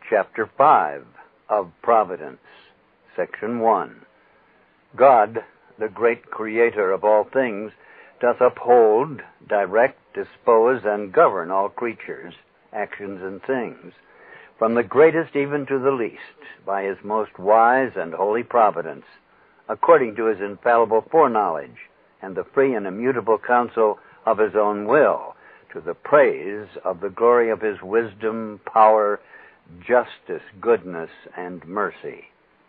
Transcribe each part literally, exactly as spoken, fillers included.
Chapter five of Providence, Section one. God, the great creator of all things, doth uphold, direct, dispose, and govern all creatures, actions, and things, from the greatest even to the least, by his most wise and holy providence, according to his infallible foreknowledge, and the free and immutable counsel of his own will, to the praise of the glory of his wisdom, power, justice, goodness, and mercy.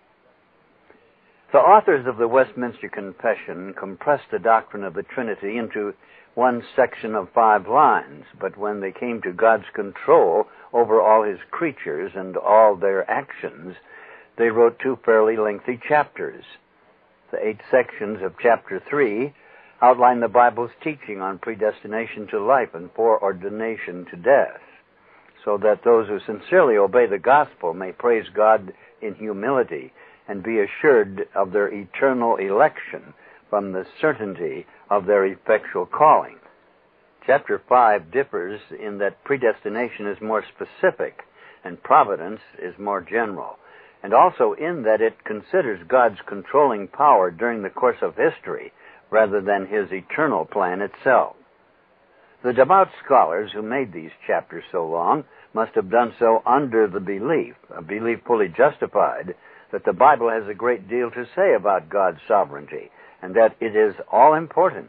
The authors of the Westminster Confession compressed the doctrine of the Trinity into one section of five lines, but when they came to God's control over all his creatures and all their actions, they wrote two fairly lengthy chapters. The eight sections of chapter three outline the Bible's teaching on predestination to life and foreordination to death, so that those who sincerely obey the gospel may praise God in humility and be assured of their eternal election from the certainty of their effectual calling. Chapter five differs in that predestination is more specific and providence is more general, and also in that it considers God's controlling power during the course of history rather than his eternal plan itself. The devout scholars who made these chapters so long must have done so under the belief, a belief fully justified, that the Bible has a great deal to say about God's sovereignty, and that it is all-important.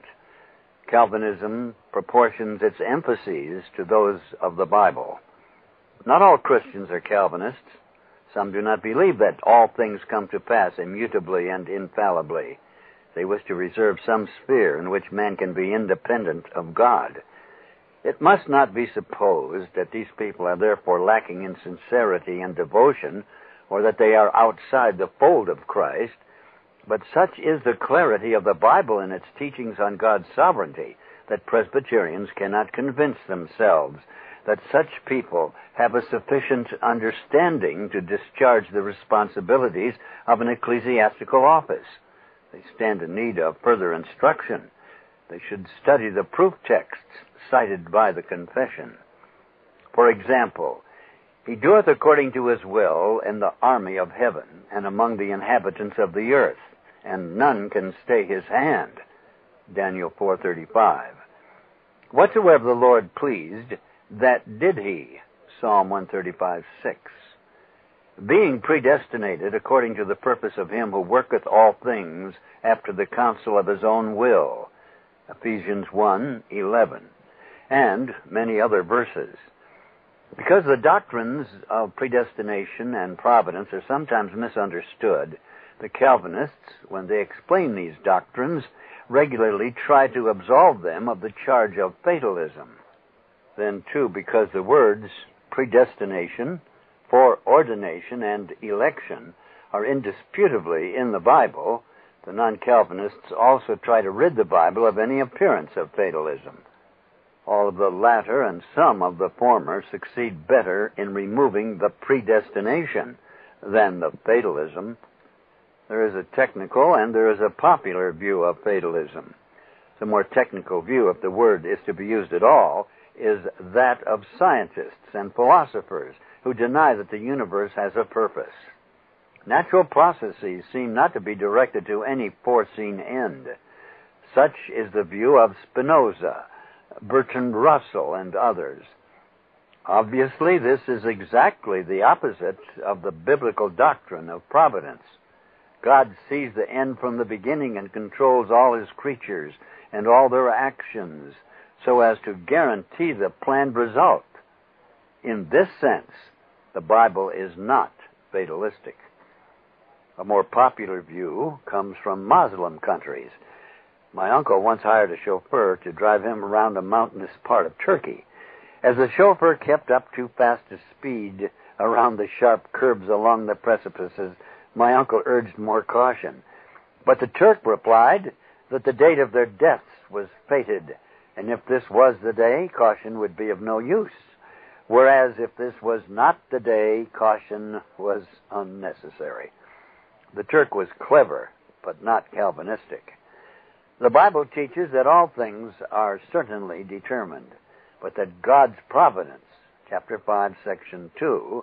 Calvinism proportions its emphases to those of the Bible. Not all Christians are Calvinists. Some do not believe that all things come to pass immutably and infallibly. They wish to reserve some sphere in which man can be independent of God. It must not be supposed that these people are therefore lacking in sincerity and devotion, or that they are outside the fold of Christ, but such is the clarity of the Bible in its teachings on God's sovereignty that Presbyterians cannot convince themselves that such people have a sufficient understanding to discharge the responsibilities of an ecclesiastical office. They stand in need of further instruction. They should study the proof texts cited by the confession. For example, he doeth according to his will in the army of heaven and among the inhabitants of the earth, and none can stay his hand. Daniel four thirty-five. Whatsoever the Lord pleased, that did he. Psalm one thirty-five six. Being predestinated according to the purpose of him who worketh all things after the counsel of his own will. Ephesians one eleven. And many other verses. Because the doctrines of predestination and providence are sometimes misunderstood, the Calvinists, when they explain these doctrines, regularly try to absolve them of the charge of fatalism. Then, too, because the words predestination, foreordination, and election are indisputably in the Bible, the non-Calvinists also try to rid the Bible of any appearance of fatalism. All of the latter and some of the former succeed better in removing the predestination than the fatalism. There is a technical and there is a popular view of fatalism. The more technical view, if the word is to be used at all, is that of scientists and philosophers who deny that the universe has a purpose. Natural processes seem not to be directed to any foreseen end. Such is the view of Spinoza, Bertrand Russell, and others. Obviously, this is exactly the opposite of the biblical doctrine of providence. God sees the end from the beginning and controls all his creatures and all their actions so as to guarantee the planned result. In this sense, the Bible is not fatalistic. A more popular view comes from Muslim countries. My uncle once hired a chauffeur to drive him around a mountainous part of Turkey. As the chauffeur kept up too fast a speed around the sharp curves along the precipices, my uncle urged more caution. But the Turk replied that the date of their deaths was fated, and if this was the day, caution would be of no use. Whereas if this was not the day, caution was unnecessary. The Turk was clever, but not Calvinistic. The Bible teaches that all things are certainly determined, but that God's providence, chapter five, section two,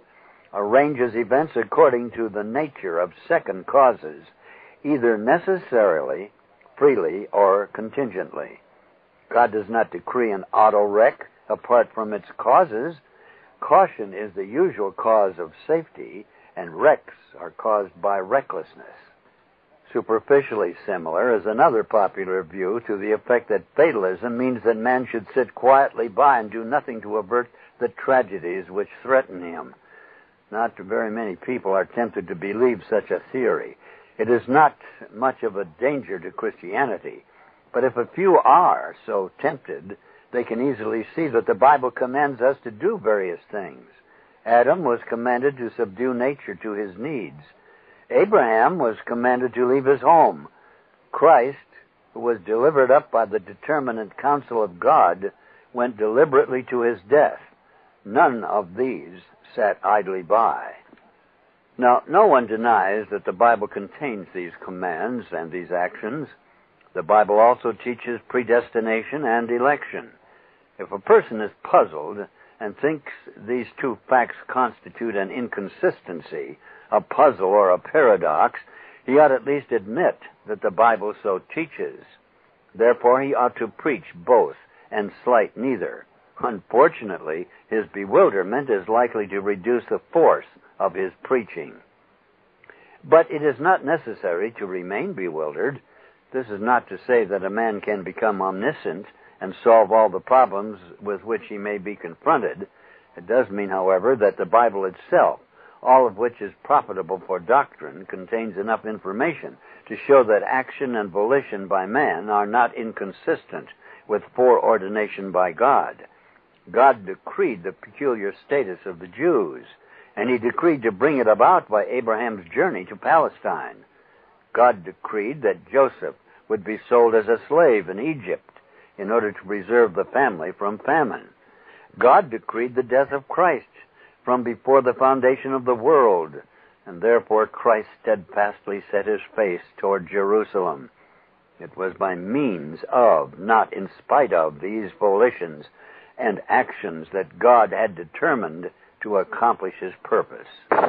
arranges events according to the nature of second causes, either necessarily, freely, or contingently. God does not decree an auto wreck apart from its causes. Caution is the usual cause of safety, and wrecks are caused by recklessness. Superficially similar is another popular view to the effect that fatalism means that man should sit quietly by and do nothing to avert the tragedies which threaten him. Not very many people are tempted to believe such a theory. It is not much of a danger to Christianity, but if a few are so tempted, they can easily see that the Bible commands us to do various things. Adam was commanded to subdue nature to his needs. Abraham was commanded to leave his home. Christ, who was delivered up by the determinate counsel of God, went deliberately to his death. None of these sat idly by. Now, no one denies that the Bible contains these commands and these actions. The Bible also teaches predestination and election. If a person is puzzled and thinks these two facts constitute an inconsistency, a puzzle or a paradox, he ought at least admit that the Bible so teaches. Therefore, he ought to preach both and slight neither. Unfortunately, his bewilderment is likely to reduce the force of his preaching. But it is not necessary to remain bewildered. This is not to say that a man can become omniscient and solve all the problems with which he may be confronted. It does mean, however, that the Bible itself, all of which is profitable for doctrine, contains enough information to show that action and volition by man are not inconsistent with foreordination by God. God decreed the peculiar status of the Jews, and he decreed to bring it about by Abraham's journey to Palestine. God decreed that Joseph would be sold as a slave in Egypt in order to preserve the family from famine. God decreed the death of Christ from before the foundation of the world, and therefore Christ steadfastly set his face toward Jerusalem. It was by means of, not in spite of, these volitions and actions that God had determined to accomplish his purpose.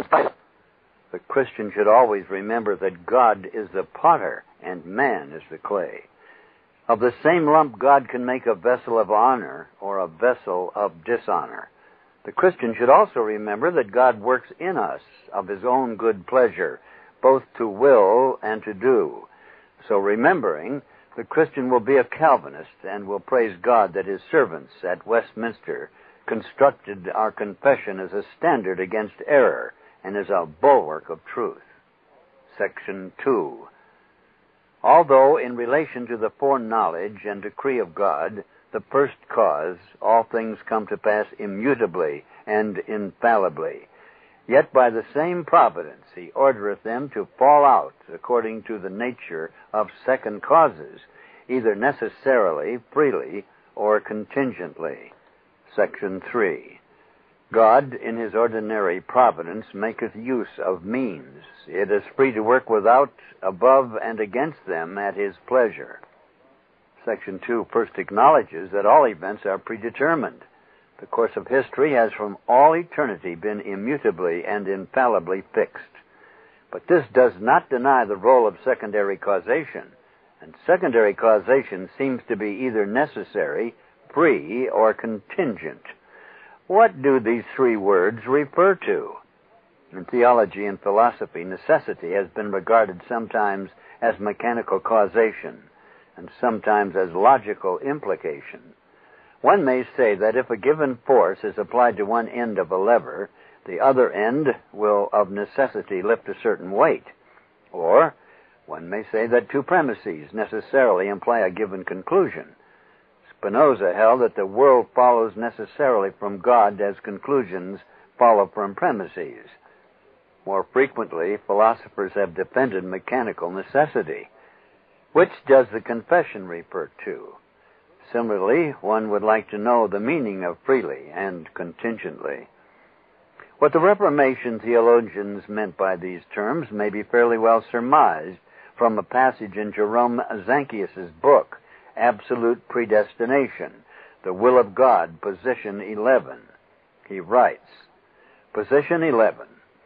The Christian should always remember that God is the potter and man is the clay. Of the same lump, God can make a vessel of honor or a vessel of dishonor. The Christian should also remember that God works in us of his own good pleasure, both to will and to do. So remembering, the Christian will be a Calvinist and will praise God that his servants at Westminster constructed our confession as a standard against error and as a bulwark of truth. Section two. Although in relation to the foreknowledge and decree of God, the first cause, all things come to pass immutably and infallibly, yet by the same providence he ordereth them to fall out according to the nature of second causes, either necessarily, freely, or contingently. Section three. God, in his ordinary providence, maketh use of means. It is free to work without, above, and against them at his pleasure. Section two first acknowledges that all events are predetermined. The course of history has from all eternity been immutably and infallibly fixed. But this does not deny the role of secondary causation, and secondary causation seems to be either necessary, free, or contingent. What do these three words refer to? In theology and philosophy, necessity has been regarded sometimes as mechanical causation and sometimes as logical implication. One may say that if a given force is applied to one end of a lever, the other end will of necessity lift a certain weight. Or one may say that two premises necessarily imply a given conclusion. Spinoza held that the world follows necessarily from God as conclusions follow from premises. More frequently, philosophers have defended mechanical necessity. Which does the confession refer to? Similarly, one would like to know the meaning of freely and contingently. What the Reformation theologians meant by these terms may be fairly well surmised from a passage in Jerome Zanchius' book, Absolute Predestination, The Will of God, Position eleven. He writes, Position eleven.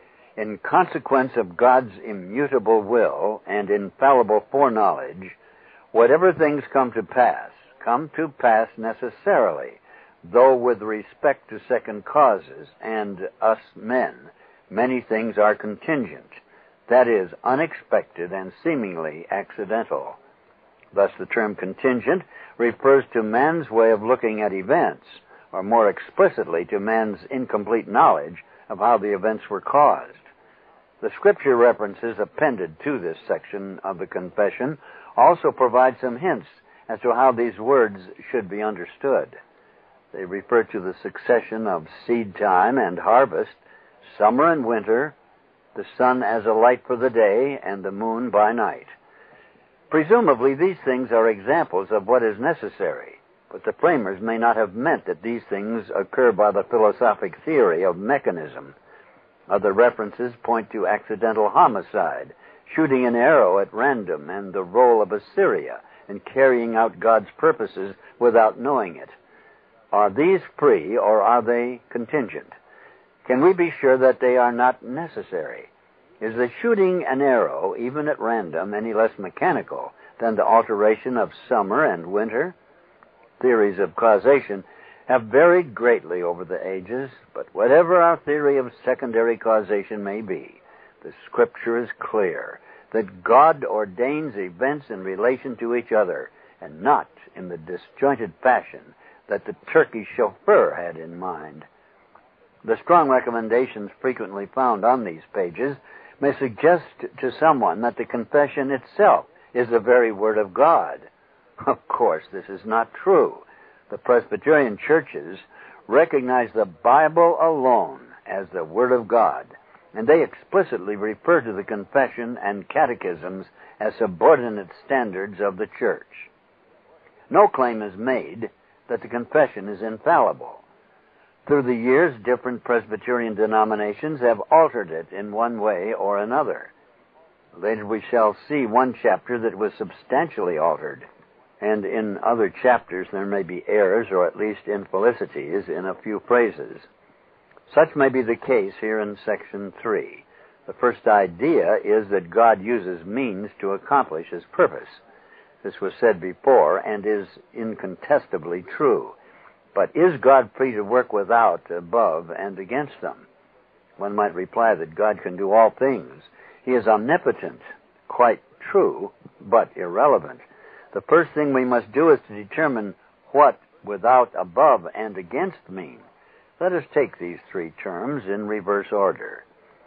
In consequence of God's immutable will and infallible foreknowledge, whatever things come to pass, come to pass necessarily, though with respect to second causes and us men, many things are contingent, that is, unexpected and seemingly accidental. Thus the term contingent refers to man's way of looking at events, or more explicitly to man's incomplete knowledge of how the events were caused. The scripture references appended to this section of the confession also provide some hints as to how these words should be understood. They refer to the succession of seed time and harvest, summer and winter, the sun as a light for the day, and the moon by night. Presumably, these things are examples of what is necessary, but the framers may not have meant that these things occur by the philosophic theory of mechanism. Other references point to accidental homicide, shooting an arrow at random, and the role of Assyria in carrying out God's purposes without knowing it. Are these free, or are they contingent? Can we be sure that they are not necessary? Is the shooting an arrow, even at random, any less mechanical than the alteration of summer and winter? Theories of causation have varied greatly over the ages, but whatever our theory of secondary causation may be, the Scripture is clear that God ordains events in relation to each other, and not in the disjointed fashion that the Turkish chauffeur had in mind. The strong recommendations frequently found on these pages may suggest to someone that the confession itself is the very Word of God. Of course, this is not true. The Presbyterian churches recognize the Bible alone as the Word of God, and they explicitly refer to the confession and catechisms as subordinate standards of the church. No claim is made that the confession is infallible. Through the years, different Presbyterian denominations have altered it in one way or another. Later we shall see one chapter that was substantially altered, and in other chapters there may be errors or at least infelicities in a few phrases. Such may be the case here in section three. The first idea is that God uses means to accomplish His purpose. This was said before and is incontestably true. But is God free to work without, above, and against them? One might reply that God can do all things. He is omnipotent. Quite true, but irrelevant. The first thing we must do is to determine what without, above, and against mean. Let us take these three terms in reverse order.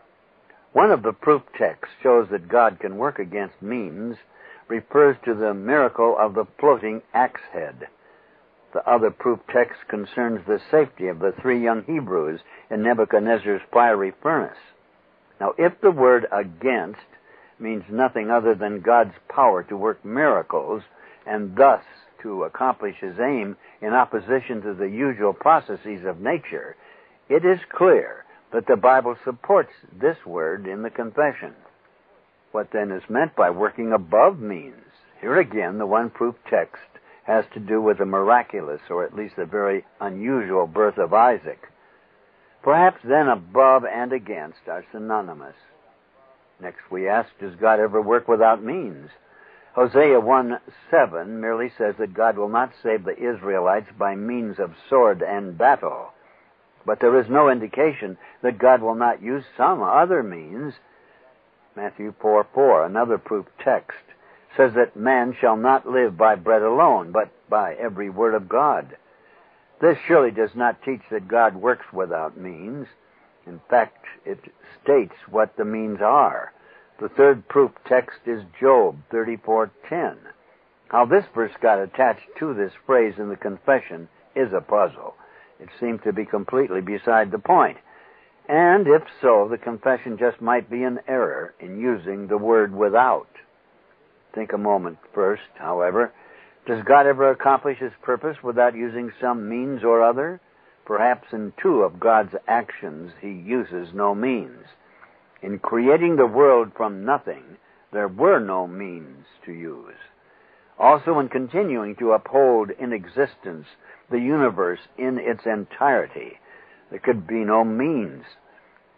One of the proof texts shows that God can work against means refers to the miracle of the floating axe head. The other proof text concerns the safety of the three young Hebrews in Nebuchadnezzar's fiery furnace. Now, if the word against means nothing other than God's power to work miracles and thus to accomplish His aim in opposition to the usual processes of nature, it is clear that the Bible supports this word in the confession. What then is meant by working above means? Here again, the one proof text has to do with the miraculous, or at least the very unusual birth of Isaac. Perhaps then above and against are synonymous. Next we ask, does God ever work without means? Hosea one seven merely says that God will not save the Israelites by means of sword and battle. But there is no indication that God will not use some other means. Matthew four four, another proof text, says that man shall not live by bread alone, but by every word of God. This surely does not teach that God works without means. In fact, it states what the means are. The third proof text is Job thirty-four ten. How this verse got attached to this phrase in the confession is a puzzle. It seems to be completely beside the point. And if so, the confession just might be an error in using the word without. Think a moment first, however. Does God ever accomplish His purpose without using some means or other? Perhaps in two of God's actions He uses no means. In creating the world from nothing, there were no means to use. Also in continuing to uphold in existence the universe in its entirety, there could be no means.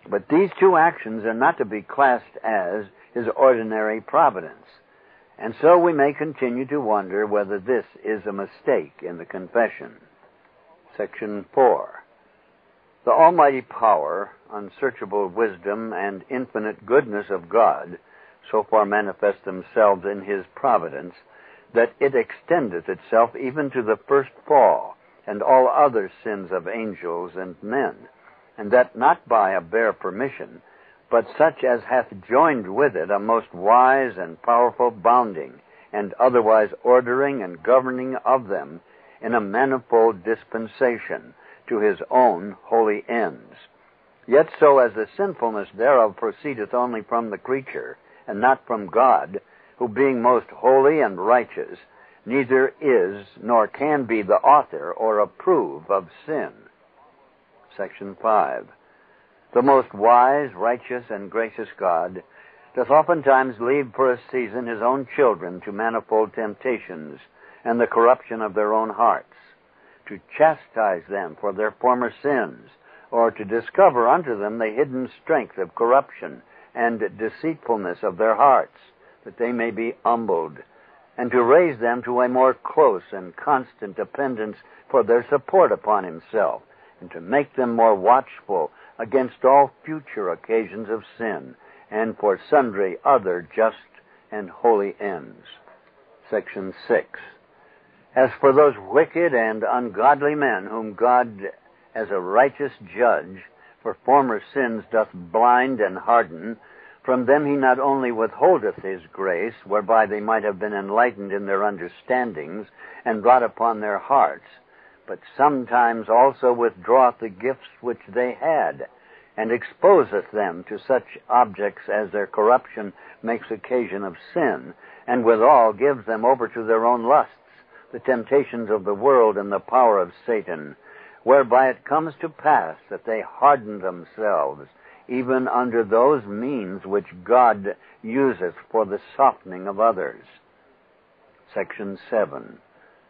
But these two actions are not to be classed as his ordinary providence. And so we may continue to wonder whether this is a mistake in the confession. Section four. The almighty power, unsearchable wisdom, and infinite goodness of God so far manifest themselves in his providence that it extendeth itself even to the first fall and all other sins of angels and men, and that not by a bare permission, but such as hath joined with it a most wise and powerful bounding, and otherwise ordering and governing of them in a manifold dispensation to his own holy ends. Yet so as the sinfulness thereof proceedeth only from the creature, and not from God, who being most holy and righteous, neither is nor can be the author or approve of sin. Section five. The most wise, righteous, and gracious God doth oftentimes leave for a season his own children to manifold temptations and the corruption of their own hearts, to chastise them for their former sins, or to discover unto them the hidden strength of corruption and deceitfulness of their hearts, that they may be humbled, and to raise them to a more close and constant dependence for their support upon himself, and to make them more watchful against all future occasions of sin, and for sundry other just and holy ends. Section six. As for those wicked and ungodly men whom God, as a righteous judge, for former sins doth blind and harden, from them he not only withholdeth his grace, whereby they might have been enlightened in their understandings, and wrought upon their hearts, but sometimes also withdraweth the gifts which they had, and exposeth them to such objects as their corruption makes occasion of sin, and withal gives them over to their own lusts, the temptations of the world and the power of Satan, whereby it comes to pass that they harden themselves, even under those means which God useth for the softening of others. Section seven.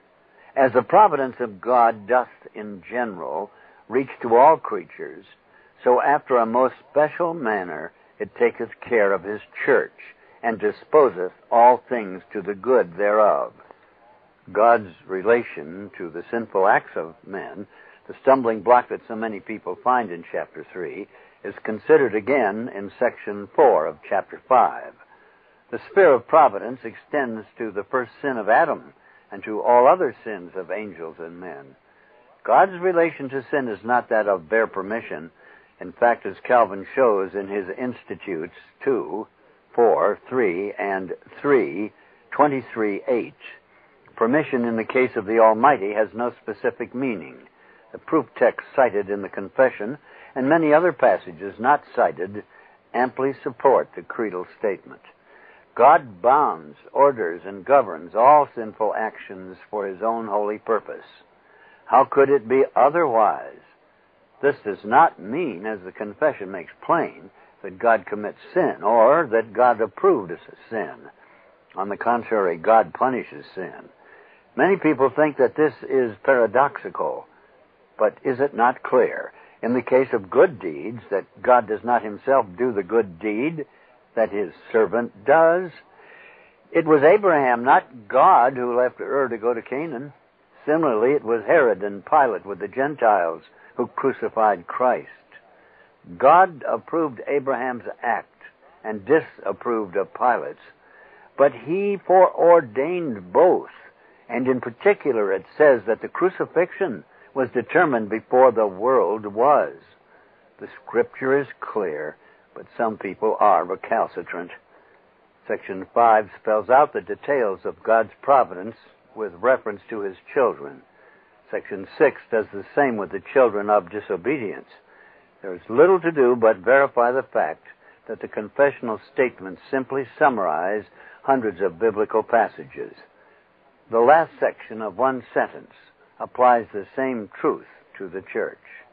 As the providence of God doth in general reach to all creatures, so after a most special manner it taketh care of his church, and disposeth all things to the good thereof. God's relation to the sinful acts of men, the stumbling block that so many people find in chapter three, is considered again in section four of chapter five. The sphere of providence extends to the first sin of Adam and to all other sins of angels and men. God's relation to sin is not that of bare permission. In fact, as Calvin shows in his Institutes two, four, three, and three, twenty-three H, permission in the case of the Almighty has no specific meaning. The proof text cited in the confession and many other passages not cited amply support the creedal statement. God bounds, orders, and governs all sinful actions for his own holy purpose. How could it be otherwise? This does not mean, as the confession makes plain, that God commits sin or that God approves sin. On the contrary, God punishes sin. Many people think that this is paradoxical, but is it not clear, in the case of good deeds, that God does not himself do the good deed that his servant does? It was Abraham, not God, who left Ur to go to Canaan. Similarly, it was Herod and Pilate with the Gentiles who crucified Christ. God approved Abraham's act and disapproved of Pilate's, but he foreordained both, and in particular it says that the crucifixion was determined before the world was. The Scripture is clear, but some people are recalcitrant. Section five spells out the details of God's providence with reference to his children. Section six does the same with the children of disobedience. There is little to do but verify the fact that the confessional statements simply summarize hundreds of biblical passages. The last section of one sentence applies the same truth to the church.